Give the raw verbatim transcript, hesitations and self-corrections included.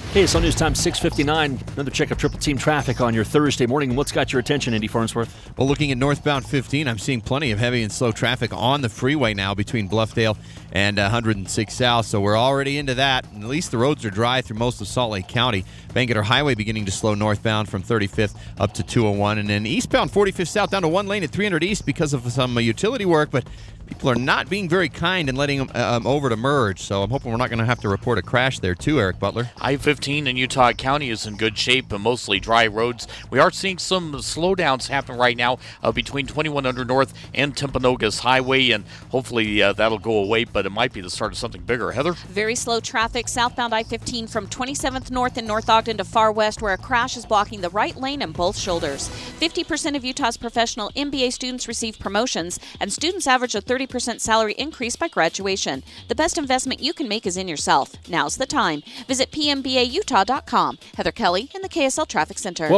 K S L News Time six fifty-nine. Another check of Triple Team traffic on your Thursday morning. What's got your attention, Indy Farnsworth? Well, looking at northbound fifteen, I'm seeing plenty of heavy and slow traffic on the freeway now between Bluffdale and one hundred six South. So we're already into that. And at least the roads are dry through most of Salt Lake County. Bangerter Highway beginning to slow northbound from thirty-fifth up to two oh one. And then eastbound forty-fifth South down to one lane at three hundred East because of some uh, utility work. But people are not being very kind and letting them um, over to merge. So I'm hoping we're not going to have to report a crash there too, Eric Butler. I fifteen in Utah County is in good shape, and mostly dry roads. We are seeing some slowdowns happen right now uh, between twenty-one hundred North and Timpanogos Highway, and hopefully uh, that'll go away, but it might be the start of something bigger. Heather? Very slow traffic southbound I fifteen from twenty-seventh North in North Ogden to Far West, where a crash is blocking the right lane and both shoulders. fifty percent of Utah's professional M B A students receive promotions, and students average a thirty percent salary increase by graduation. The best investment you can make is in yourself. Now's the time. Visit P M B A Utah dot com. Heather Kelly in the K S L Traffic Center. Well,